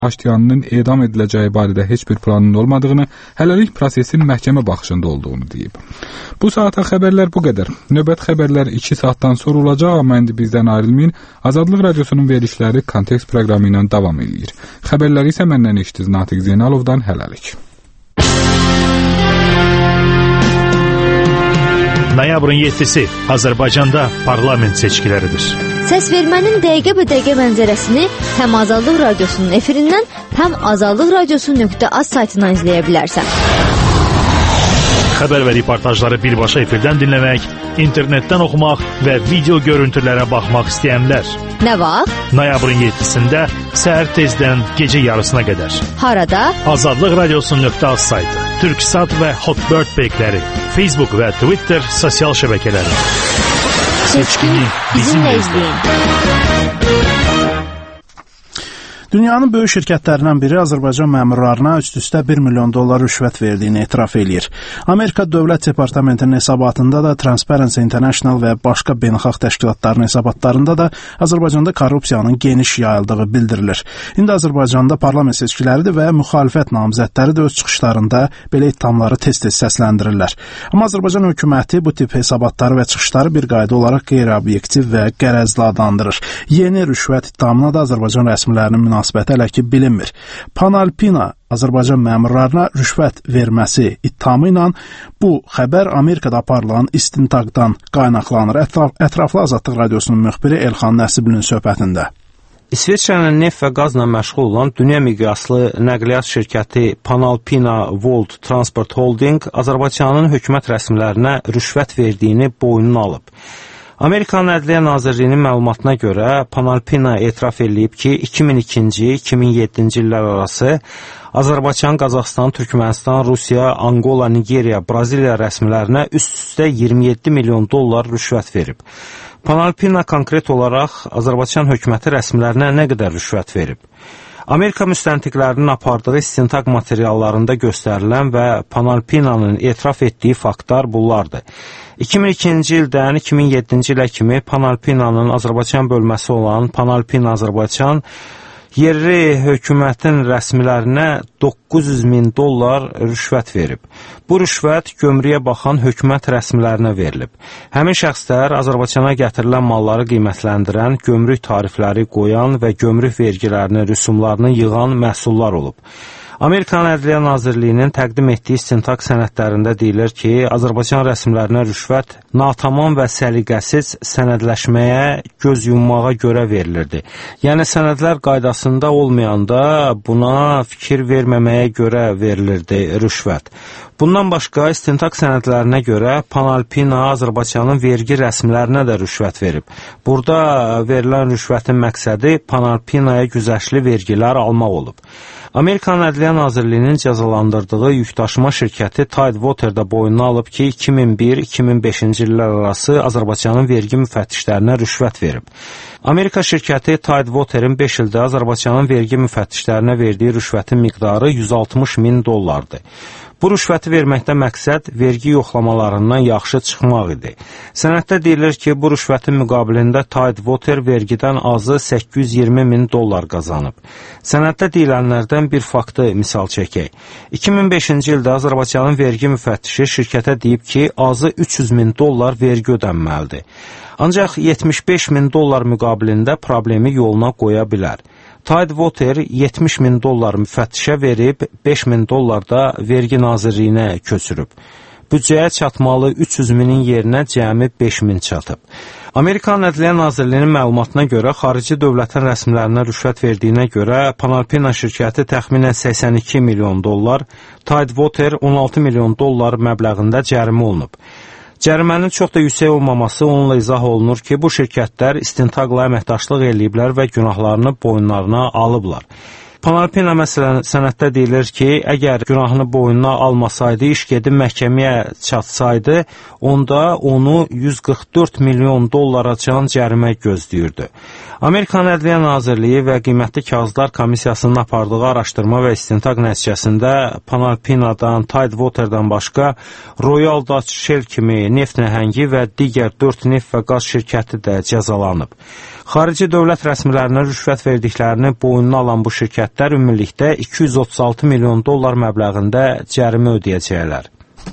Aştiyanının edam ediləcəyi barədə heç bir planının olmadığını, hələlik prosesin məhkəmə baxışında olduğunu deyib. Bu saata xəbərlər bu qədər. Növbət xəbərlər 2 saatdan sonra olacaq, amma indi bizdən ayrılmayın. Azadlıq Radiosunun verilişləri Kontekst proqramı ilə davam edir. Xəbərləri isə məndən eşitiz Natiq Zeynalovdan hələlik. Noyabrın 7-si Azərbaycanda parlament seçkiləridir. Səs vermənin dəqiqə-bə-dəqiqə mənzərəsini həm Azadlıq Radiosunun efirindən, həm azadlıqradiosu.az saytından izləyə bilərsən. Xəbər və reportajları birbaşa efirdən dinləmək, internetdən oxumaq və video görüntülərə baxmaq istəyənlər. Nə vaxt? Noyabrın 7-sində səhər tezdən gecə yarısına qədər. Harada? Azadlıq Radiosu.az saytı, Türksat və Hotbird peykləri, Facebook və Twitter sosial şəbəkələri. Seçkini bizimlə izləyin. Dünyanın böyük şirkətlərindən biri Azərbaycan məmurlarına üst-üstə $1 milyon rüşvət verdiyini etiraf eləyir. Amerika Dövlət Departamentinin hesabatında da, Transparency International və başqa beynəlxalq təşkilatların hesabatlarında da Azərbaycanda korrupsiyanın geniş yayıldığı bildirilir. İndi Azərbaycanda parlament seçkiləridir və müxalifət namizədləri də öz çıxışlarında belə ittihamları tez-tez səsləndirirlər. Amma Azərbaycan hökuməti bu tip hesabatları və çıxışları bir qayda olaraq qeyri-obyektiv və qərəzli adlandırır. Yeni rüşvət ittihamına da Azərbaycan rəsmilərinin münasibəti hələ ki bilinmir. Panalpina Azərbaycan məmurlarına rüşvət verməsi ittihamı ilə bu xəbər Amerikada aparılan istintaqdan qaynaqlanır. Ətraflı Azadlıq Radiosunun müxbiri Elxan Nəsiblinin söhbətində. İsveçrənin neft və qazla məşğul olan dünya miqyaslı nəqliyyat şirkəti Panalpina World Transport Holding Azərbaycanın hökumət rəsmilərinə rüşvət verdiyini boynuna alıb. Amerikanın Ədliyyə Nazirliyinin məlumatına görə Panalpina etiraf edib ki, 2002-2007-ci illər arası Azərbaycan, Qazaxstan, Türkmənistan, Rusiya, Angola, Nigeriya, Braziliya rəsmilərinə üst-üstə $27 milyon rüşvət verib. Panalpina konkret olaraq Azərbaycan hökuməti rəsmilərinə nə qədər rüşvət verib? Amerika müstəntiqlərinin apardığı istintaq materiallarında göstərilən və Panalpinanın etiraf etdiyi faktlar bunlardır. 2002-ci ildən 2007-ci ilə kimi Panalpinanın Azərbaycan bölməsi olan Panalpina Azərbaycan yerli hökumətin rəsmilərinə $900 min rüşvət verib. Bu rüşvət gömrüyə baxan hökumət rəsmilərinə verilib. Həmin şəxslər Azərbaycana gətirilən malları qiymətləndirən, gömrük tarifləri qoyan və gömrük vergilərinin rüsumlarını yığan məhsullar olub. Amerikanın Ədliyyə Nazirliyinin təqdim etdiyi istintaq sənədlərində deyilir ki, Azərbaycan rəsmilərinə rüşvət natamam və səliqəsiz sənədləşməyə, göz yummağa görə verilirdi. Yəni sənədlər qaydasında olmayanda buna fikir verməməyə görə verilirdi rüşvət. Bundan başqa istintaq sənədlərinə görə Panalpina Azərbaycanın vergi rəsmilərinə də rüşvət verib. Burada verilən rüşvətin məqsədi Panalpinaya güzəştli vergilər almaq olub. Amerikanın Ədliyyə Nazirliyinin cəzalandırdığı yükdaşıma şirkəti Tidewater da boynuna alıb ki, 2001-2005-ci illər arası Azərbaycanın vergi müfəttişlərinə rüşvət verib. Amerika şirkəti Tidewaterin 5 ildə Azərbaycanın vergi müfəttişlərinə verdiyi rüşvətin miqdarı $160 min. Bu rüşvəti verməkdə məqsəd vergi yoxlamalarından yaxşı çıxmaq idi. Sənəddə deyilir ki, bu rüşvətin müqabilində Tidewater vergidən azı $820 min qazanıb. Sənəddə deyilənlərdən bir faktı misal çəkək. 2005-ci ildə Azərbaycanın vergi müfəttişi şirkətə deyib ki, azı $300 min vergi ödənməlidir. Ancaq $75 min müqabilində problemi yoluna qoya bilər. Tidewater $70 min müfəttişə verib, $5 min da vergi nazirliyinə köçürüb. Büdcəyə çatmalı 300 minin yerinə cəmi 5 min çatıb. Amerikanın Ədliyyə Nazirliyinin məlumatına görə xarici dövlətin rəsmilərinə rüşvət verdiyinə görə Panalpina şirkəti təxminən $82 milyon, Tidewater $16 milyon məbləğində cərimə olunub. Cərimənin çox da yüksək olmaması onunla izah olunur ki, bu şirkətlər istintaqla əməkdaşlıq eləyiblər və günahlarını boyunlarına alıblar. Panalpina məsələn sənəddə deyilir ki, əgər günahını boynuna almasaydı, iş gedib məhkəməyə çatsaydı, onda onu $144 milyon can cərimə gözləyirdi. Amerikanın Ədliyyə Nazirliyi və Qiymətli Kağızlar Komissiyasının apardığı araşdırma və istintaq nəticəsində Panalpinadan, Tidewater'dan başqa Royal Dutch Shell kimi neft nəhəngi və digər 4 neft və qaz şirkəti də cəzalanıb. Xarici dövlət rəsmilərinə rüşvət verdiklərini boynuna alan bu şirkətlər ümumilikdə 236 milyon dollar məbləğində cərimə ödəyəcəklər.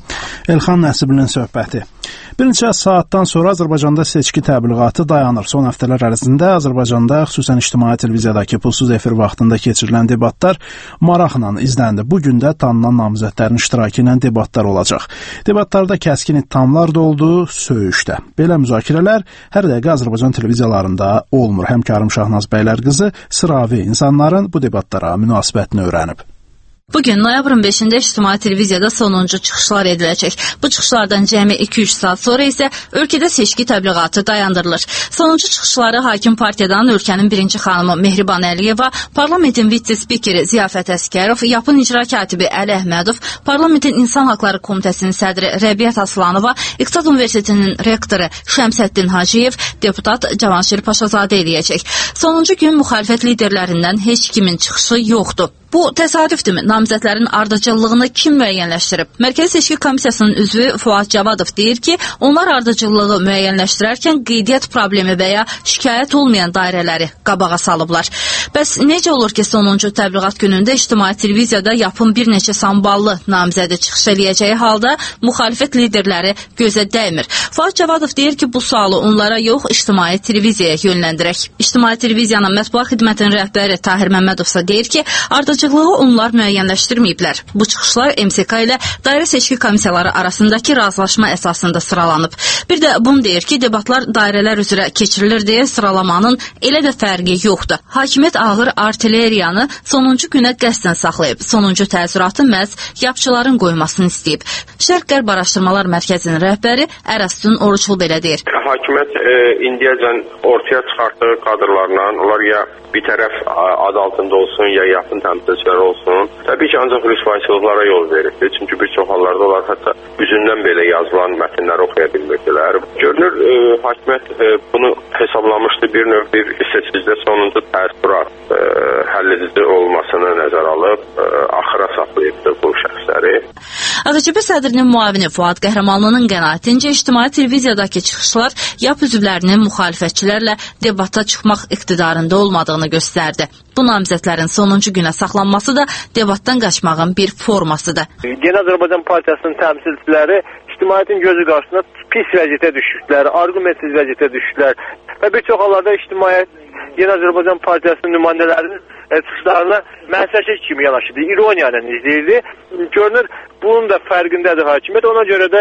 Elxan Nəsiblinin söhbəti. Bir neçə saatdan sonra Azərbaycanda seçki təbliğatı dayanır. Son həftələr ərzində Azərbaycanda, xüsusən ictimai televiziyadakı pulsuz efir vaxtında keçirilən debatlar maraqla izləndi. Bu gün də tanınan namizədlərin iştirakı ilə debatlar olacaq. Debatlarda kəskin ittihamlar da oldu, söyüş də. Belə müzakirələr hər dəqiqə Azərbaycan televiziyalarında olmur. Həmkarım Şahnaz Bəylərqızı sıravi insanların bu debatlara münasibətini öyrənib. Bugün noyabrın 5-də ictimai televiziyada sonuncu çıxışlar ediləcək. Bu çıxışlardan cəmi 2-3 saat sonra isə ölkədə seçki təbliğatı dayandırılır. Sonuncu çıxışları hakim partiyadan ölkənin birinci xanımı Mehriban Əliyeva, parlamentin vitse-spikeri Ziyafət Əskərov, yapın icra katibi Əli Əhmədov, parlamentin İnsan Haqları Komitəsinin sədri Rəbiət Aslanova, İqtisad Universitetinin rektoru Şəmsəddin Hacıyev, deputat Cavanşir Paşazadə eləyəcək. Sonuncu gün müxalifət liderlərindən heç kimin çıxışı yoxdur. Bu təsadüfdürmü? Namizədlərin ardıcıllığını kim müəyyənləşdirib? Mərkəzi Seçki Komissiyasının üzvü Fuad Cavadov deyir ki, onlar ardıcıllığı müəyyənləşdirərkən qeydiyyat problemi və ya şikayət olmayan dairələri qabağa salıblar. Bəs necə olur ki, sonuncu təbliğat günündə ictimai televiziyada yapın bir neçə samballı namizədi çıxış eləyəcəyi halda müxalifət liderləri gözə dəymir? Fuad Cavadov deyir ki, bu sualı onlara yox, ictimai televiziyaya yönləndirək. İctimai televiziyanın mətbuat xidmətinin rəhbəri Tahir Məmmədovsa deyir ki, ardıcılığı onlar müəyyənləşdirməyiblər. Bu çıxışlar MSK ilə dairə seçki komissiyaları arasındakı razılaşma əsasında sıralanıb. Bir də bunu deyir ki, debatlar dairələr üzrə keçirilir deyə sıralamanın elə də fərqi yoxdur. Hakimiyyət ağır artilleriyanı sonuncu günə qəsdən saxlayıb. Sonuncu təəssüratı məhz yapçıların qoymasını istəyib. Şərq-Qərb Araşdırmalar Mərkəzinin rəhbəri Ərəstun Oruçlu belə deyir. Hakimiyyət indiyəcən ortaya çıxartdığı kadrlarla, onlar ya bir tərəf ad altında olsun, ya yaxın təmsilçiləri olsun. Təbii ki, ancaq rüsvayçılıqlara yol verir. Çünki bir çox hallarda onlar hətta üzündən belə yazılan mətnləri oxuya bilmirdilər. Görünür, hakimiyyət bunu hesablamışdı, bir növ bir seçkidə sonuncu təəssürat həlledici olmasını nəzərə alıb, axıra saxlayıbdır bu şəxsləri. AXCP sədrinin müavini Fuad Qəhrəmanlının qənaətincə ictimai televiziyadakı çıxışlar YAP üzvlərinin müxalifətçilərlə debata çıxmaq iqtidarında olmadığını göstərdi. Bu namizədlərin sonuncu günə saxlanması da debatdan qaçmağın bir formasıdır. Yeni Azərbaycan Partiyasının təmsilçiləri ictimaiyyətin gözü qarşısında pis vəziyyətə düşdülər, argumentsiz vəziyyətə düşdülər və bir çox hallarda ictimaiyyət Yeni Azərbaycan Partiyasının nümayəndələrinin çıxışlarına mənsəşik kimi yanaşırdı, ironiya ilə izləyirdi. Görünür, bunun da fərqindədir hakimiyyət. Ona görə də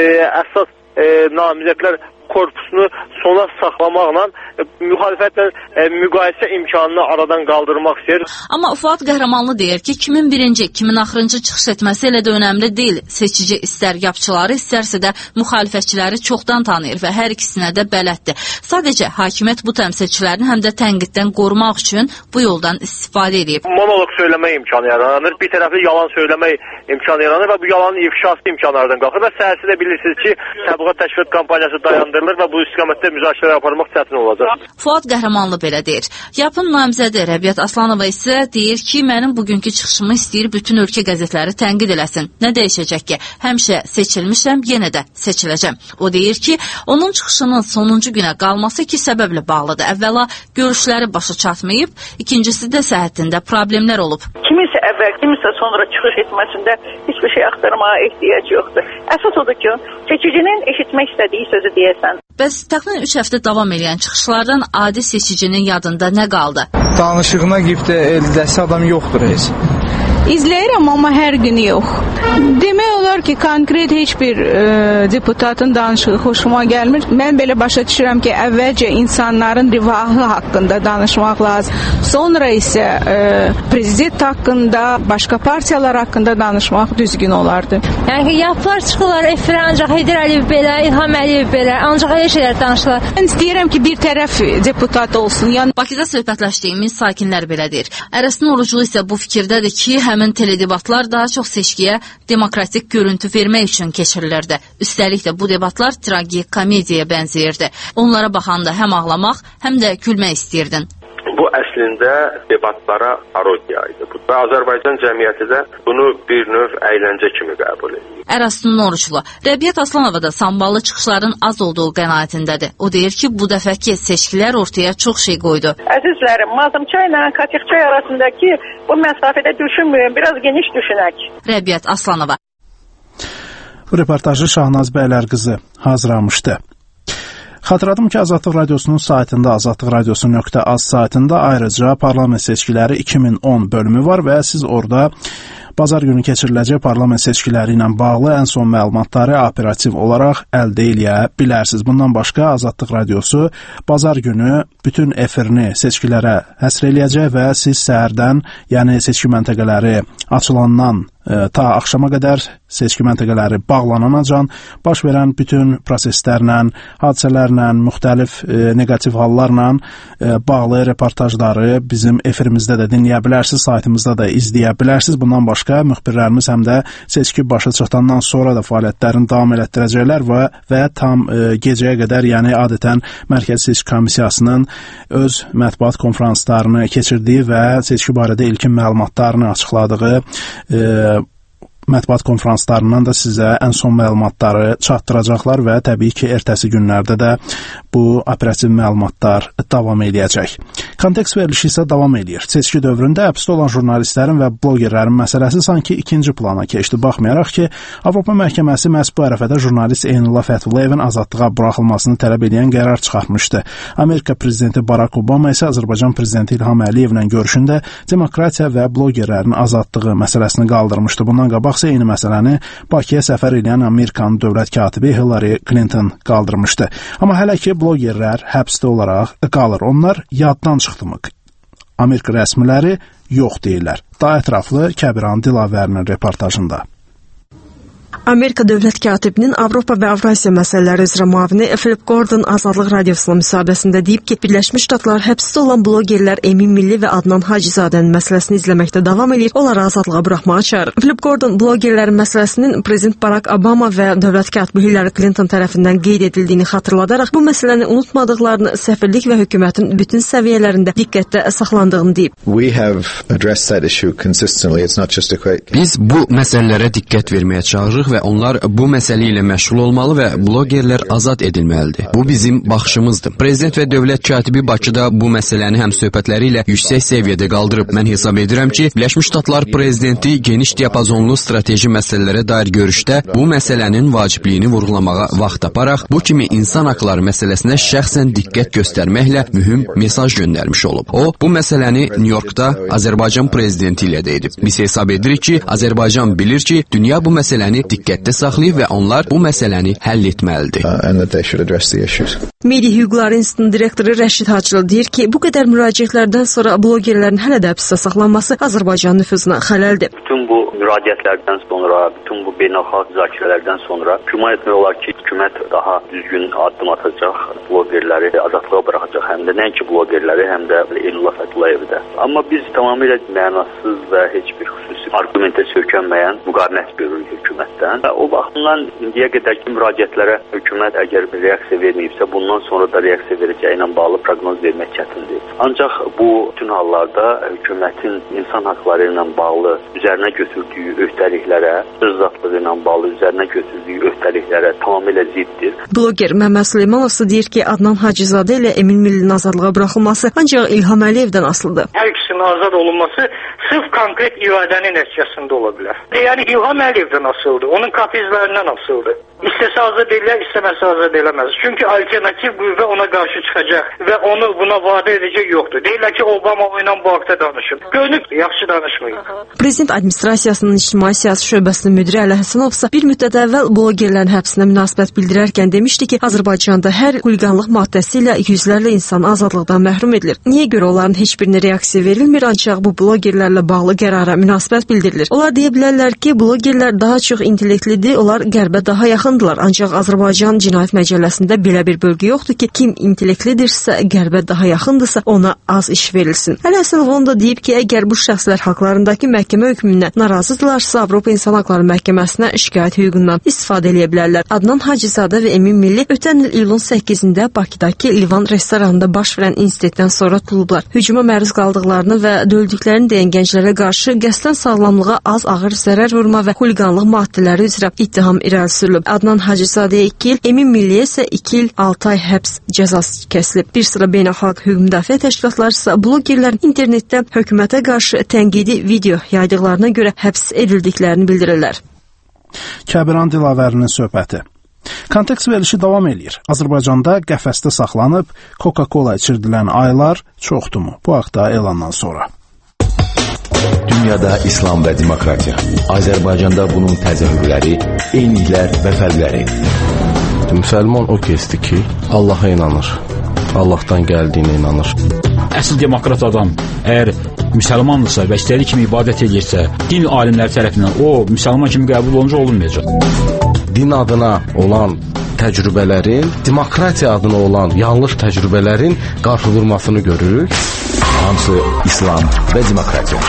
əsas namizədlər korpusunu sona saxlamaqla müxalifətlə müqayisə imkanını aradan qaldırmaq istəyir. Amma Fuad Qəhrəmanlı deyir ki, kimin birinci, kimin axırıncı çıxış etməsi elə də önəmli deyil. Seçici istər yapçıları, istərsə də müxalifətçiləri çoxdan tanıyır və hər ikisinə də bələddir. Sadəcə hakimiyyət bu təmsilçilərini həm də tənqiddən qorumaq üçün bu yoldan istifadə edib. Monoloq söyləmək imkanı yaranır, bir tərəfli yalan söyləmək imkanı yaranır və bu yalanın ifşası imkanlardan qalxır və səhərsi də bilirsiniz ki, təbliğat təşviq kampaniyası dayandırılır və bu istiqamətdə müzakirə aparmaq çətin olacaq. Fuad Qəhrəmanlı belə deyir. Yapın namizədi Rəbiət Aslanova isə deyir ki, mənim bugünkü çıxışımı istəyir bütün ölkə qəzetləri tənqid eləsin. Nə dəyişəcək ki? Həmişə seçilmişəm, yenə də seçiləcəm. O deyir ki, onun çıxışının sonuncu günə qalması iki səbəblə bağlıdır. Əvvəla görüşləri başa çatmayıb, ikincisi də səhhətində problemlər olub. Kimisə əvvəl, kimisə sonra çıxış etməsində hiçbir şey axtarmağa ehtiyac yoxdur. Əsas odur ki, seçicinin eşitmək istədiyi sözü deyəsən. Bəs təxminən 3 həftə davam edən çıxışlardan adi seçicinin yadında nə qaldı? Danışığına qibdə eldəsi adam yoxdur heç. İzləyirəm, amma hər gün yox. Demək olar ki, konkret heç bir deputatın danışığı xoşuma gəlmir. Mən belə başa düşürəm ki, əvvəlcə insanların rifahı haqqında danışmaq lazım. Sonra isə prezident haqqında, başqa partiyalar haqqında danışmaq düzgün olardı. Yəni ki, yapılar çıxırlar, efirə ancaq Heydər Əliyev belə, İlham Əliyev belə, ancaq elə şeylər danışırlar. Mən istəyirəm ki, bir tərəf deputat olsun. Bakıda söhbətləşdiyimiz sakinlər belə deyir. Ərəstun Oruclu isə bu fikirdədir ki, həmin teledebatlar daha çox seçkiyə demokratik görüntü vermək üçün keçirilirdi. Üstəlik də bu debatlar tragikomediyaya bənzəyirdi. Onlara baxanda həm ağlamaq, həm də gülmək istəyirdin. Bu əslində debatlara parodiya idi. Və Azərbaycan cəmiyyəti də bunu bir növ əyləncə kimi qəbul edir. Ərastin Oruçlu. Rəbiyyət Aslanova da samballı çıxışların az olduğu qənaətindədir. O deyir ki, bu dəfəki seçkilər ortaya çox şey qoydu. Əzizlərim, Mazımçay ilə Katixçay arasındakı bu məsafədə düşünməyin, biraz geniş düşünək. Rəbiyyət Aslanova. Bu reportajı Şahnaz Bəylərqızı hazırlamışdı. Xatırladım ki, Azadlıq Radiosunun saytında, azadlıqradiosu.az saytında ayrıca parlament seçkiləri 2010 bölümü var və siz orada bazar günü keçiriləcək parlament seçkiləri ilə bağlı ən son məlumatları operativ olaraq əldə edə bilərsiniz. Bundan başqa Azadlıq Radiosu bazar günü bütün efirini seçkilərə həsr eləyəcək və siz səhərdən, yəni seçki məntəqələri açılandan ta axşama qədər seçki məntəqələri bağlananacan baş verən bütün proseslərlə, hadisələrlə, müxtəlif negativ hallarla bağlı reportajları bizim efirimizdə də dinləyə bilərsiniz, saytımızda da izləyə bilərsiniz. Bundan başqa müxbirlərimiz həm də seçki başa çıxandan sonra da fəaliyyətlərini davam elətdirəcəklər və tam gecəyə qədər, yəni adətən Mərkəzi Seçki Komissiyasının öz mətbuat konferanslarını keçirdiyi və seçki barədə ilkin məlumatlarını açıqladığı mətbuat konferanslarından da sizə ən son məlumatları çatdıracaqlar və təbii ki, ertəsi günlərdə də bu operativ məlumatlar davam edəcək. Kontekst verilişi isə davam edir. Seçki dövründə həbsdə olan jurnalistlərin və blogerlərin məsələsi sanki ikinci plana keçdi. Baxmayaraq ki, Avropa Məhkəməsi məhz bu ərəfədə jurnalist Eynullah Fətullayevin azadlığa buraxılmasını tələb edən qərar çıxartmışdı. Amerika prezidenti Barack Obama isə Azərbaycan prezidenti İlham Əliyevlə görüşündə demokratiya və blogerlərin azadlığı məsələsini qaldırmışdı. Bundan qabaq eyni məsələni Bakıya səfər edən Amerikanın dövlət katibi Hillary Clinton qaldırmışdı. Amma hələ ki, blogerlər həbsdə olaraq qalır. Onlar yaddan çıxdımı? Amerika rəsmiləri yox deyirlər. Daha ətraflı Kəbiran Dilavərinin reportajında. Amerika dövlət katibinin Avropa və Avrasiya məsələləri üzrə müavini Philip Gordon Azadlıq Radiosuna müsahibəsində deyib ki, Birləşmiş Ştatlar həbsdə olan blogerlər Emin Milli və Adnan Hacızadənin məsələsini izləməkdə davam edir, onları azadlığa buraxmağa çağırır. Philip Gordon blogerlərin məsələsinin Prezident Barack Obama və dövlət katibi Hillary Clinton tərəfindən qeyd edildiyini xatırladaraq bu məsələni unutmadıqlarını, səfirlik və hökumətin bütün səviyyələrində diqqətdə saxlandığını deyib. Biz bu məsələlərə diqqət verməyə çağırırıq və onlar bu məsələ ilə məşğul olmalı və blogerlər azad edilməlidir. Bu bizim baxışımızdır. Prezident və dövlət katibi Bakıda bu məsələni həmsöhbətləri ilə yüksək səviyyədə qaldırıb. Mən hesab edirəm ki, Birləşmiş Ştatlar prezidenti geniş diapazonlu strateji məsələlərə dair görüşdə bu məsələnin vacibliyini vurğulamağa vaxt taparaq bu kimi insan haqları məsələsinə şəxsən diqqət göstərməklə mühüm mesaj göndərmiş olub. O, bu məsələni New Yorkda Azərbaycan prezidenti ilə də edib. Biz hesab edirik ki, Azərbaycan bilir ki, dünya bu məsələni diqqətdə saxlayıb və onlar bu məsələni həll etməlidir. Media Hüquqları İnstitutunun direktoru Rəşid Hacılı deyir ki, bu qədər müraciətlərdən sonra blogerlərin hələ də həbsdə saxlanması Azərbaycan nüfuzuna xələldir. Bütün bu müraciətlərdən sonra, bütün bu beynəlxalq müzakirələrdən sonra güman etmək olar ki, hökumət daha düzgün addım atacaq, blogerləri azadlığa buraxacaq, həm də nəinki blogerləri, həm də Eynullah Fətullayevi də. Amma biz tamamilə mənasız və heç bir xüsusi argumentə söykənməyən müqavimət görürük hökumətdən. Və o baxımdan indiyə qədərki müraciətlərə hökumət əgər bir reaksiya verməyibsə, bundan sonra da reaksiya verəcəyi ilə bağlı proqnoz vermək çətindir. Ancaq bu bütün hallarda hökumətin insan haqları ilə bağlı üzərinə götürdüyü öhdəliklərə, öz azadlığı ilə bağlı üzərinə götürdüyü öhdəliklərə tamamilə ziddir. Bloger Məmməd Süleymanov deyir ki, Adnan Hacızadə ilə Emin Millinin azadlığa buraxılması ancaq İlham Əliyevdən asılıdır. Hər ikisinin azad olunması sırf konkret iradənin nəticəsində ola bilər. Yəni İlham Əliyevdən asılıdır, onun kapizlərindən asılıdır. İstəsə azad edilər, istəməsə azad eləməz. Çünki alternativ qüvvə ona qarşı çıxacaq və onu buna vadə edəcək yoxdur. Deyirlər ki, Obama ilə bu haqda danışıb. Görünür, yaxşı danışmayın. Prezident Administrasiyasının İctimai Siyasi Şöbəsinin müdiri Əli Həsənov isə bir müddət əvvəl blogerlərin həbsinə münasibət bildirərkən demişdi ki, Azərbaycanda hər xuliqanlıq maddəsi ilə yüzlərlə insan azadlıqdan məhrum edilir. Niyə görə onların heç birinə reaksiya verilmir, ancaq bu blogerlərlə bağlı qərara münasibət bildirilir. Onlar deyə bilərlər ki, blogerlər daha çox intellektlidir, onlar qərbə daha yaxın yaxındılar. Ancaq Azərbaycan Cinayət Məcəlləsində belə bir bölgə yoxdur ki, kim intelleklidirsə, qərbə daha yaxındırsa, ona az iş verilsin. Əli Həsənov onu da deyib ki, əgər bu şəxslər haqlarındakı məhkəmə hökmündən narazıdırlarsa, Avropa İnsan Haqları Məhkəməsinə şikayət hüququndan istifadə edə bilərlər. Adnan Hacızadə və Emin Milli ötən il iyulun 8-də Bakıdakı Livan restoranında baş verən insidentdən sonra tutulublar. Hücuma məruz qaldıqlarını və döldüklərini deyən gənclərə qarşı qəsdən sağlamlığa az ağır zərər vurma və xuliqanlıq maddələri üzrə ittiham irəli sürülüb. Adnan Hacızadəyə 2 il, Emin Milliyə isə 2 il 6 ay həbs cəzası kəsilib. Bir sıra beynəlxalq hüquq müdafiə təşkilatları isə blogerlərin internetdə hökumətə qarşı tənqidi video yaydıqlarına görə həbs edildiklərini bildirirlər. Kəbiran Dilavərinin söhbəti. Kontekst verilişi davam eləyir. Azərbaycanda qəfəsdə saxlanıb Coca-Cola içirdilən aylar çoxdurmu? Bu haqda elandan sonra. Dünyada İslam və demokratiya. Azərbaycanda bunun təzahürləri, eyniliklər və fərqləri. Müsəlman o kəsdir ki, Allaha inanır. Allahdan gəldiyinə inanır. Əsl demokrat adam əgər müsəlmandırsa və istədiyi kimi ibadət edirsə, din alimləri tərəfindən o müsəlman kimi qəbul olunca olunmayacaq. Din adına olan təcrübələrin, demokratiya adına olan yanlış təcrübələrin qarşı vurmasını görürük. Hamısı İslam və demokratiya.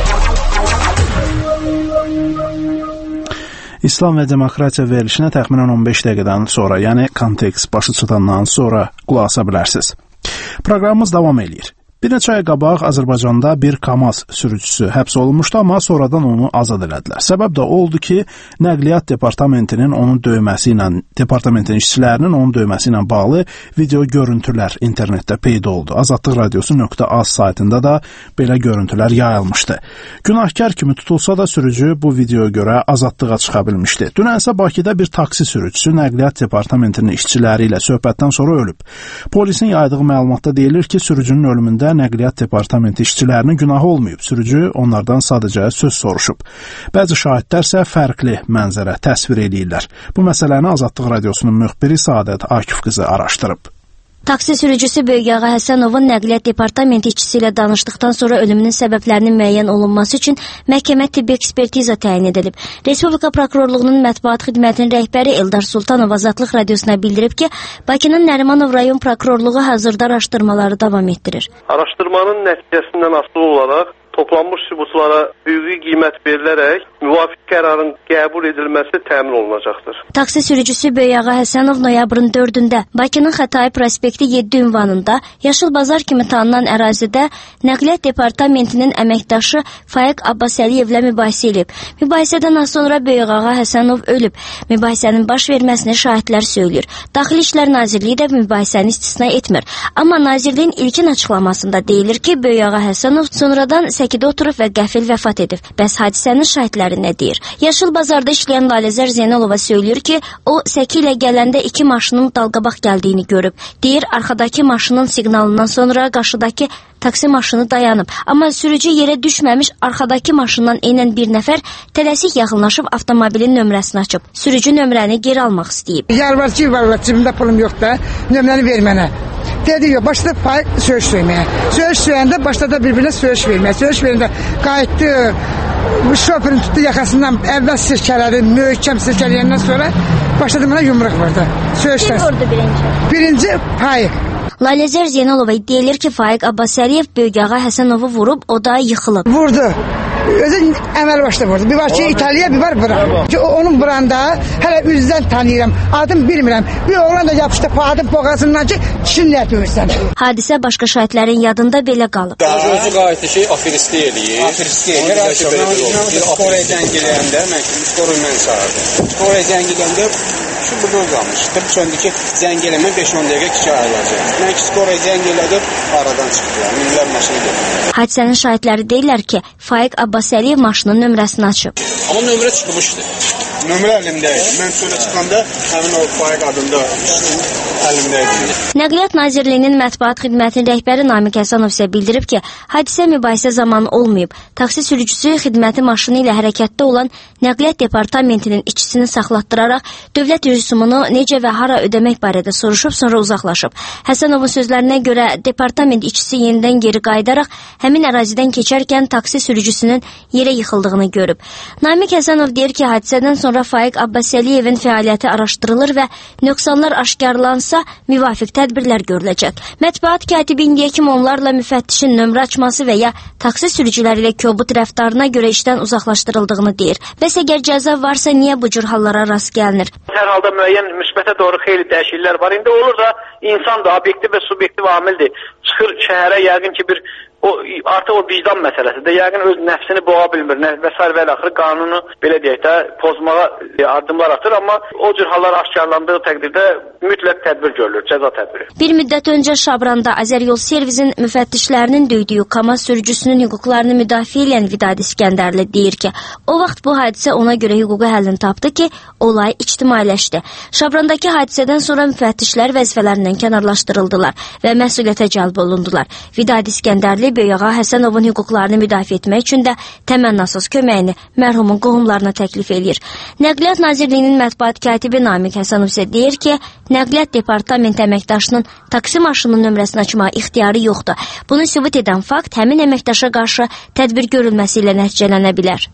İslam və demokratiya verilişinə təxminən 15 dəqiqədən sonra, yəni kontekst başı çatandan sonra qulaq asa bilərsiniz. Proqramımız davam eləyir. Bir neçə ay qabaq Azərbaycanda bir KAMAZ sürücüsü həbs olunmuşdu, amma sonradan onu azad elədilər. Səbəb də oldu ki, Nəqliyyat Departamentinin onun döyməsi ilə, departamentin işçilərinin onun döyməsi ilə bağlı video görüntülər internetdə peyda oldu. Azadlıq Radiosu.az saytında da belə görüntülər yayılmışdı. Günahkar kimi tutulsa da sürücü bu videoya görə azadlığa çıxa bilmişdi. Dünən isə Bakıda bir taksi sürücüsü Nəqliyyat Departamentinin işçiləri ilə söhbətdən sonra ölüb. Polisin yaydığı məlumatda deyilir ki, sürücünün ölümündə Nəqliyyat Departamenti işçilərinin günahı olmayıb. Sürücü onlardan sadəcə söz soruşub. Bəzi şahidlər isə fərqli mənzərə təsvir edirlər. Bu məsələni Azadlıq Radiosunun müxbiri Saadət Akif qızı araşdırıb. Taksi sürücüsü Böyükağa Həsənovun Nəqliyyat Departamenti işçisi ilə danışdıqdan sonra ölümünün səbəblərinin müəyyən olunması üçün məhkəmə tibbi ekspertiza təyin edilib. Respublika Prokurorluğunun mətbuat xidmətinin rəhbəri Eldar Sultanov Azadlıq Radiosuna bildirib ki, Bakının Nərimanov rayon prokurorluğu hazırda araşdırmaları davam etdirir. Araşdırmanın nəticəsindən asılı olaraq toplanmış sübutlara hüquqi qiymət verilərək müvafiq qərarın qəbul edilməsi təmin olunacaqdır. Taksi sürücüsü Böyükağa Həsənov noyabrın 4-də Bakının Xətai prospekti 7 ünvanında Yaşıl Bazar kimi tanınan ərazidə Nəqliyyat Departamentinin əməkdaşı Faiq Abbasəliyevlə mübahisə edib. Mübahisədən az sonra Böyükağa Həsənov ölüb. Mübahisənin baş verməsini şahidlər söylüyor. Daxili İşlər Nazirliyi də mübahisəni istisna etmir. Amma Nazirliyin ilkin açıqlamasında deyilir ki, Böyükağa Həsənov sonradan səkidə oturub və qəfil vəfat edib. Bəs hadisənin şahidləri nə deyir? Yaşıl Bazarda işləyən Laləzər Zeynalova söylüyor ki, o səki ilə gələndə 2 maşının dalqabaq gəldiyini görüb. Deyir, arxadakı maşının siqnalından sonra qarşıdakı taksi maşını dayanıb. Amma sürücü yerə düşməmiş arxadakı maşından enən bir nəfər tələsik yaxınlaşıb avtomobilin nömrəsini açıb. Sürücü nömrəni geri almaq istəyib. Yalvarçı var, cibimdə pulum yoxdur, nömrəni ver mənə. Dedi ki, başladı Faiq söyüş söyməyə. Söyüş söyəndə başladı bir-birinə söyüş verməyə. Söyüş verəndə qayıtdı, şoförün tutdu yaxasından, əvvəl sirkələdi, möhkəm sirkələyəndən sonra başladı mənə yumruq vurdu. Söyüşdən. Kim vurdu birinci? Birinci Faiq. Laləzər Zeynalova iddia edir ki, Faiq Abbasəliyev Böyükağa Həsənovu vurub, o da yıxılıb. Vurdu. Özü əməl başda vurdu. Bir var ki, İtaliya, bir var bura. Onun buranda hələ üzdən tanıyıram, adım bilmirəm. Bir oğlan da yapışdı adım boğazından ki, kişinin nə döyürsən. Hadisə başqa şahidlərin yadında belə qalıb. Daha özü qayıtdı ki, afiristlik eləyir. Afiristlik eləyir. Bir skoraya zəng eləyəndə, skoru mən çağırdım. Skoraya zəng eləyəndə şu burada uzanmışdı. Söndü ki, zəng eləmə 5-10 dəqiqə kişi ayrılacaq. Mən ki, skoraya zəng elədim, aradan çıxdılar. Minlər maşını gedir. Hadisənin şahidləri deyirlər ki, Faiq Abbasəliyev maşının nömrəsini açıb. Amma nömrə çıxmışdı. Nömrə əlimdəydi. Mən sonra çıxanda həmin o Faiq adında əlimdəydi. Nəqliyyat Nazirliyinin mətbuat xidmətinin rəhbəri Namiq Həsənov isə bildirib ki, hadisə mübahisə zamanı olmayıb. Taksi sürücüsü xidməti maşını ilə hərəkətdə olan Nəqliyyat Departamentinin işçisini saxlatdıraraq dövlət rüsumunu necə və hara ödəmək barədə soruşub, sonra uzaqlaşıb. Həsənovun sözlərinə görə departament işçisi yenidən geri qayıdaraq həmin ərazidən keçərkən taksi sürücüsünün yerə yıxıldığını görüb. Namiq Həsənov deyir ki, hadisədən sonra Faiq Abbasəliyevin fəaliyyəti araşdırılır və nöqsanlar aşkarlansa müvafiq tədbirlər görüləcək. Mətbuat katibi indiyə kimi onlarla müfəttişin nömrə açması və ya taksi sürücüləri ilə kobud rəftarına görə işdən uzaqlaşdırıldığını deyir. Bəs əgər cəza varsa niyə bu cür hallara rast gəlinir? Hər halda müəyyən müsbətə doğru xeyli dəyişikliklər var. İndi olur da insan da obyektiv və subyektiv amildir. Çıxır şəhərə yəqin ki artıq o vicdan məsələsidir. Yəqin öz nəfsini boğa bilmir və s. və axırı qanunu belə deyək də pozmağa addımlar atır, amma o cür hallar aşkarlandığı təqdirdə mütləq tədbir görülür, cəza tədbiri. Bir müddət öncə Şabranda Azəryol Servisin müfəttişlərinin döydüyü KAMAZ sürücüsünün hüquqlarını müdafiə edən Vidad İskəndərli deyir ki, o vaxt bu hadisə ona görə hüquqi həllini tapdı ki, olay ictimailəşdi. Şabrandakı hadisədən sonra müfəttişlər vəzifələrindən kənarlaşdırıldılar və məsuliyyətə cəlb olundular. Vidad İskəndərli Böyüağa Həsənovun hüquqlarını müdafiə etmək üçün də təmənnasız köməyini mərhumun qohumlarına təklif edir. Nəqliyyat Nazirliyinin mətbuat katibi Namiq Həsənov isə deyir ki, Nəqliyyat Departament əməkdaşının taksi maşınının nömrəsini açmağa ixtiyarı yoxdur. Bunu sübut edən fakt həmin əməkdaşa qarşı tədbir görülməsi ilə nəticələnə bilər.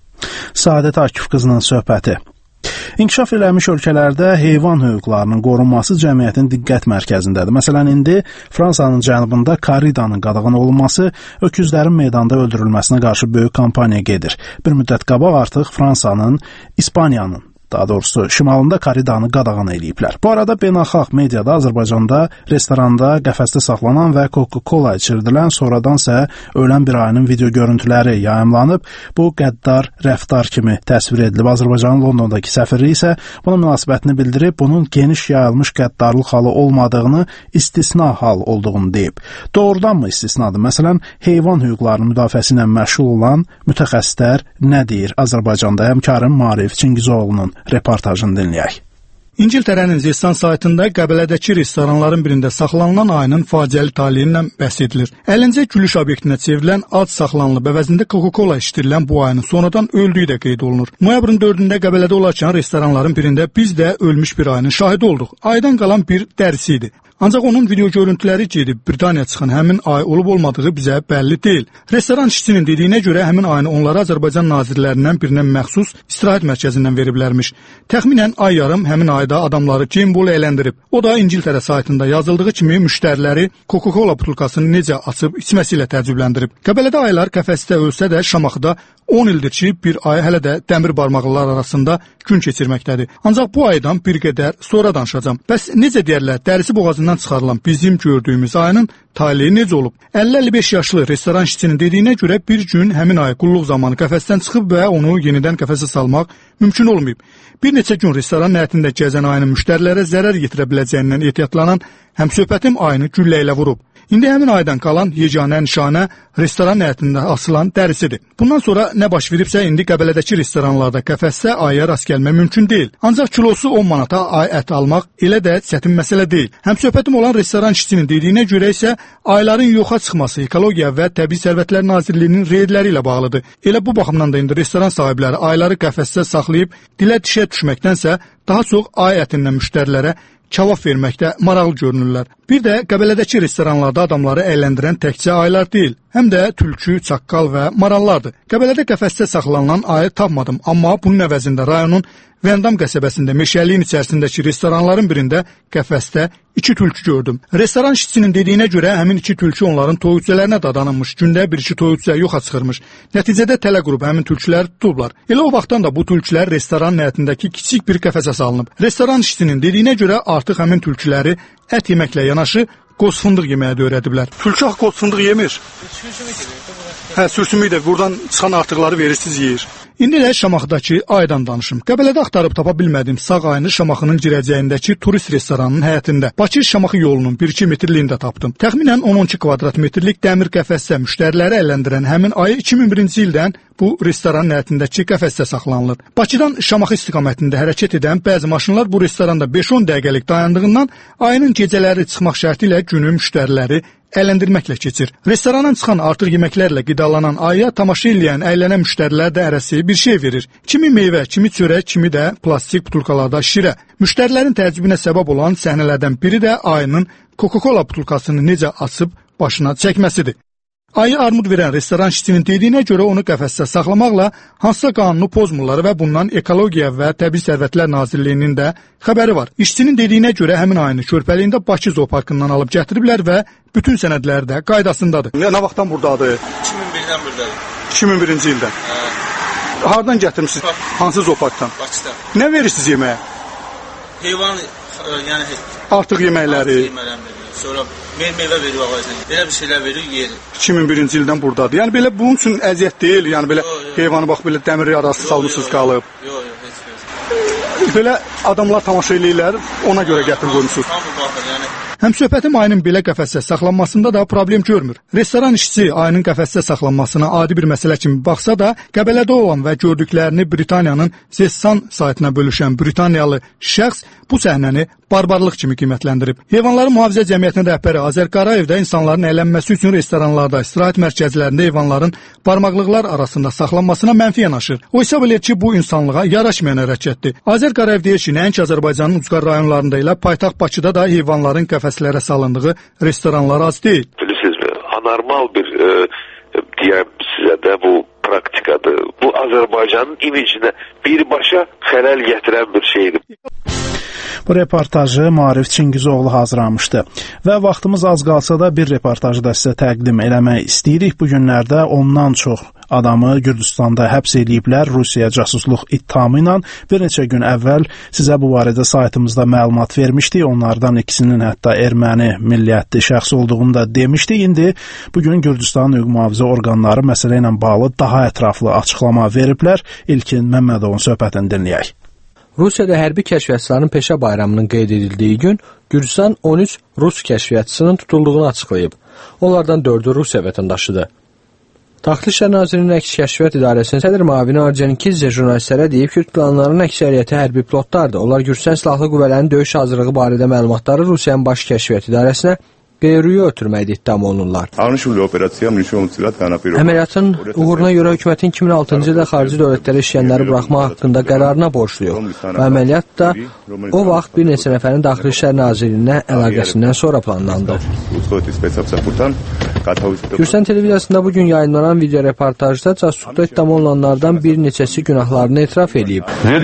Səadət Akif qızının söhbəti. İnkişaf eləmiş ölkələrdə heyvan hüquqlarının qorunması cəmiyyətin diqqət mərkəzindədir. Məsələn, indi Fransanın cənubunda korridanın qadağan olunması, öküzlərin meydanda öldürülməsinə qarşı böyük kampaniya gedir. Bir müddət qabaq artıq Fransanın, İspaniyanın, daha doğrusu şimalında korridanı qadağan eləyiblər. Bu arada beynəlxalq mediada Azərbaycanda restoranda qəfəsdə saxlanan və Coca-Cola içirdilən, sonradansə ölən bir ayının video görüntüləri yayımlanıb. Bu qəddar rəftar kimi təsvir edilib. Azərbaycanın Londondakı səfiri isə bunun münasibətini bildirib, bunun geniş yayılmış qəddarlıq halı olmadığını, istisna hal olduğunu deyib. Doğrudanmı istisnadır? Məsələn, heyvan hüquqlarının müdafiəsi ilə məşğul olan mütəxəssislər nə deyir? Azərbaycanda həmkarım Maarif Çingizoğlu'nun reportajını dinləyək. İngiltərənin Zestan saytında Qəbələdəki restoranların birində saxlanılan ayının faciəli taliyindən bəhs edilir. 50-ci gülüş obyektinə çevrilən ad saxlanılıb, əvəzində Coca-Cola içdirilən bu ayının sonradan öldüyü də qeyd olunur. Noyabrın 4-də Qəbələdə olarkən restoranların birində biz də ölmüş bir ayının şahidi olduq. Aydan qalan bir dərisi idi. Ancaq onun video görüntüləri gedib Britaniya çıxan həmin ay olub-olmadığı bizə bəlli deyil. Restoran işçisinin dediyinə görə həmin ayını onlara Azərbaycan nazirlərindən birinə məxsus istirahət mərkəzindən veriblərmiş. Təxminən ay yarım həmin ayda adamları Gameball əyləndirib. O da İngiltərə saytında yazıldığı kimi müştəriləri Coca-Cola butulkasını necə açıb içməsi ilə təəccübləndirib. Qəbələdə aylar qəfəsdə ölsə də Şamaxıda 10 ildir ki, bir ay hələ də dəmir barmaqlılar arasında gün keçirməkdədir. Ancaq bu aydan bir qədər sonra danışacağam. Bəs necə deyərlər, dərisi boğazından çıxarılan bizim gördüyümüz ayının taleyi necə olub? 50-55 yaşlı restoran işçisinin dediyinə görə bir gün həmin ay qulluq zamanı qəfəsdən çıxıb və onu yenidən qəfəsə salmaq mümkün olmayıb. Bir neçə gün restoran həyətində gəzən ayının müştərilərə zərər yetirə biləcəyindən ehtiyatlanan həmsöhbətim ayını güllə ilə vurub. İndi həmin aydan qalan yeganə nişanə restoran həyətində asılan dərisidir. Bundan sonra nə baş veribsə, indi Qəbələdəki restoranlarda qəfəsdə aya rast gəlmək mümkün deyil. Ancaq kilosu 10 manata ay ət almaq elə də çətin məsələ deyil. Həmsöhbətim olan restoran işçisinin dediyinə görə isə ayların yoxa çıxması Ekologiya və Təbii Sərvətlər Nazirliyinin reydləri ilə bağlıdır. Elə bu baxımdan da indi restoran sahibləri ayları qəfəsdə saxlayıb dilə dişə düşməkdənsə daha çox ay ətindən müştərilərə cavab verməkdə maraqlı görünürlər. Bir də Qəbələdəki restoranlarda adamları əyləndirən təkcə aylar deyil, həm də tülkü, çaqqal və marallardır. Qəbələdə qəfəsdə saxlanılan ayı tapmadım, amma bunun əvəzində rayonun Vendam qəsəbəsində meşəliyin içərisindəki restoranların birində qəfəsdə 2 tülkü gördüm. Restoran işçisinin dediyinə görə həmin 2 tülkü onların toyuqçələrinə dadanılmış, gündə 1-2 toyuqçə yoxa çıxırmış. Nəticədə tələ qurub həmin tülküləri tutublar. Elə o vaxtdan da bu tülkülər restoran həyətindəki kiçik bir qəfəsə salınıb. Restoran işçisinin dediyinə görə artıq həmin tülküləri ət yeməklə yanaşı qoz fındıq yeməyə də öyrədiblər. Tülkü qoz fındıq yemir. Sürüşümü də buradan çıxan artıqları verirsiniz, yeyir. İndi də Şamaxıdakı aydan danışım. Qəbələdə axtarıb tapa bilmədiyim sağ ayını Şamaxının girəcəyindəki turist restoranının həyətində, Bakı-Şamaxı yolunun 1-2 metrliyində tapdım. Təxminən 10-12 kvadrat metrlik dəmir qəfəsdə müştəriləri əyləndirən həmin ayı 2001-ci ildən bu restoranın həyətindəki qəfəsdə saxlanılır. Bakıdan Şamaxı istiqamətində hərəkət edən bəzi maşınlar bu restoranda 5-10 dəqiqəlik dayandığından ayının gecələri çıxmaq şərti ilə günü müştəriləri əyləndirməklə keçir. Restorandan çıxan artıq yeməklərlə qidalanan ayıya tamaşa eləyən, əylənən müştərilər də ərəsi bir şey verir. Kimi meyvə, kimi çörək, kimi də plastik butulkalarda şirə. Müştərilərin təəccübünə səbəb olan səhnələrdən biri də ayının Coca-Cola butulkasını necə açıb başına çəkməsidir. Ayı armud verən restoran işçisinin dediyinə görə onu qəfəsdə saxlamaqla hansısa qanunu pozmurlar və bundan Ekologiya və Təbii Sərvətlər Nazirliyinin də xəbəri var. İşçinin dediyinə görə həmin ayını körpəliyində Bakı Zooparkından alıb gətiriblər və bütün sənədləri də qaydasındadır. Nə vaxtdan burdadır? 2001-dən burdadır. 2001-ci ildən. Hardan gətirmisiniz? Hansı zooparkdan? Bakıdan. Nə verirsiniz yeməyə? Heyvan, yəni artıq yeməkləri. Sonra meyvə veriyor ağacına. Belə bir şeylər veriyor, yer. 2001-ci ildən burdadır. Yəni belə bunun üçün əziyyət deyil. Yəni belə heyvanı bax belə dəmir yarası salmısınız qalıb. Yox, heç. Belə adamlar tamaşa eləyirlər, ona görə gətirib qoymusunuz. Hamı baxır, yəni. Həmsöhbətim ayının belə qəfəsdə saxlanmasında da problem görmür. Restoran işçisi ayının qəfəsdə saxlanmasına adi bir məsələ kimi baxsa da, Qəbələdə olan və gördüklərini Britaniyanın Zessan saytına bölüşən Britaniyalı şəxs bu səhnəni barbarlıq kimi qiymətləndirib. Heyvanların mühafizə cəmiyyətinin rəhbəri Azər Qarayev də insanların əylənməsi üçün restoranlarda, istirahət mərkəzlərində heyvanların barmaqlıqlar arasında saxlanmasına mənfi yanaşır. O hesab edir ki, bu insanlığa yaraşmayan hərəkətdir. Azər Qarayev deyir ki, nəinki Azərbaycanın ucqar rayonlarında ilə paytaxt Bakıda da heyvanların qəfəslərə salındığı restoranlar az deyil. Bilirsiniz, anormal bir deyəm sizə də bu praktikadır. Bu Azərbaycanın imecinə birbaşa xələl gətirən bir şeydir. Bu reportajı Maarif Çingizoğlu hazırlamışdı və vaxtımız az qalsa da bir reportajı da sizə təqdim eləmək istəyirik. Bu günlərdə ondan çox adamı Gürcüstanda həbs ediblər Rusiya casusluq ittihamı ilə. Bir neçə gün əvvəl sizə bu barədə saytımızda məlumat vermişdik. Onlardan ikisinin hətta erməni milliyyətli şəxs olduğunu da demişdik. İndi bugün Gürcüstan hüquq mühafizə orqanları məsələ ilə bağlı daha ətraflı açıqlama veriblər. İlkin Məmmədovun söhbətini dinləyək. Rusiyada hərbi kəşfiyyatçıların peşə bayramının qeyd edildiyi gün Gürcüstan 13 Rus kəşfiyyatçısının tutulduğunu açıqlayıb. Onlardan 4-ü Rusiya vətəndaşıdır. Daxili İşlər Nazirliyinin Əks Kəşfiyyat İdarəsinin sədr müavini Arjen Kizce jurnalistlərə deyib ki, tutulanların əksəriyyəti hərbi pilotlardır. Onlar Gürcüstan Silahlı Qüvvələrinin döyüş hazırlığı barədə məlumatları Rusiyanın Baş Kəşfiyyat İdarəsinə qeyriyə ötürməkdə ittiham olunurlar. Əməliyyatın uğuruna görə hökumətin 2006-cı ildə xarici dövlətlərə işləyənləri buraxmaq haqqında qərarına borcluyuq və əməliyyat da o vaxt bir neçə nəfərin Daxili İşlər Nazirliyinə əlaqəsindən sonra planlandı. Gürcüstan televiziyasında bugün yayınlanan video reportajda casusluqda ittiham olunanlardan bir neçəsi günahlarını etiraf edib.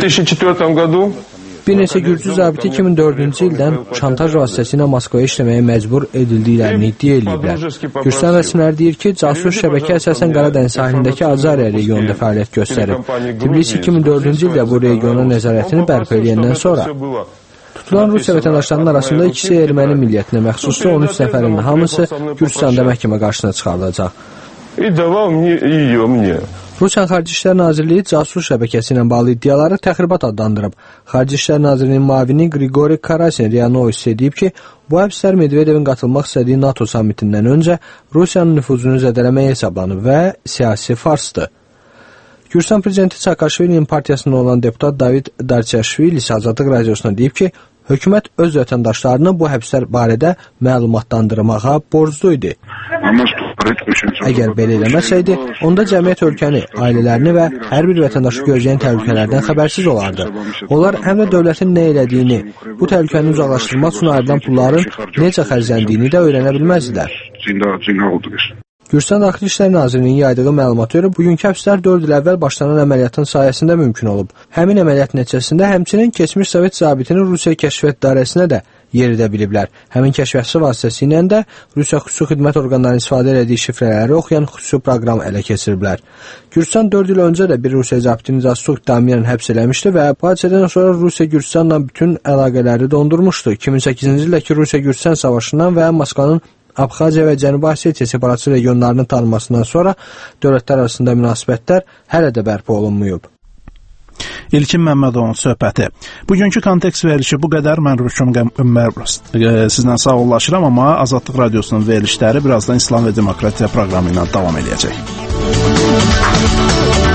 Bir neçə gürcü zabiti 2004-cü ildən şantaj vasitəsilə Moskvaya işləməyə məcbur edildiklərini iddia ediblər. Gürcüstan rəsmiləri deyir ki, casus şəbəkə əsasən Qaradəniz sahilindəki Azariya regionunda fəaliyyət göstərib. Tbilisi 2004-cü ildə bu regionun nəzarətini bərpa edəndən sonra tutulan Rusiya vətəndaşlarının arasında ikisi erməni milliyyətinə məxsusdur, 13 nəfərin hamısı Gürcüstanda məhkəmə qarşısına çıxarılacaq. Rusiya Xarici İşlər Nazirliyi casus şəbəkəsi ilə bağlı iddiaları təxribat adlandırıb. Xarici İşlər Nazirliyinin müavini Grigori Karasin RIA Novosti deyib ki, bu həbslər Medvedevin qatılmaq istədiyi NATO sammitindən öncə Rusiyanın nüfuzunu zədələməyə hesablanıb və siyasi farsdır. Gürcüstan prezidenti Saakashvilinin partiyasında olan deputat David Darçaşvili isə Azadlıq Radiosuna deyib ki, hökumət öz vətəndaşlarını bu həbslər barədə məlumatlandırmağa borclu idi. Əgər belə eləməsəydi, onda cəmiyyət ölkəni, ailələrini və hər bir vətəndaşı gözləyən təhlükələrdən xəbərsiz olardı. Onlar həm də dövlətin nə elədiyini, bu təhlükəni uzaqlaşdırmaq üçün ayrılan pulların necə xərcləndiyini də öyrənə bilməzdilər. Gürcüstan Daxili İşlər Nazirliyinin yaydığı məlumata görə bugünkü həbslər 4 il əvvəl başlanan əməliyyatın sayəsində mümkün olub. Həmin əməliyyat nəticəsində həmçinin keçmiş Sovet zabitinin Rusiya Kəşfiyyat İdarəsinə də yer edə biliblər. Həmin kəşfiyyatçı vasitəsilə də Rusiya xüsusi xidmət orqanlarının istifadə etdiyi şifrələri oxuyan xüsusi proqram ələ keçiriblər. Gürcüstan 4 il öncə də bir Rusiya zabitini casusluq ittihamı ilə həbs eləmişdi və bu hadisədən sonra Rusiya Gürcüstanla bütün əlaqələri dondurmuşdu. 2008-ci ildəki Rusiya-Gürcüstan savaşından və Moskvanın Abxaziya və Cənubi Osetiya separatçı regionlarının tanınmasından sonra dövlətlər arasında münasibətlər hələ də bərpa olunmayıb. İlkin Məmmədovun söhbəti. Bugünkü kontekst verilişi bu qədər. Mən Rüşüm sizdən sağollaşıram, amma Azadlıq Radiosunun verilişləri birazdan İslam və Demokratiya proqramı ilə davam edəcək.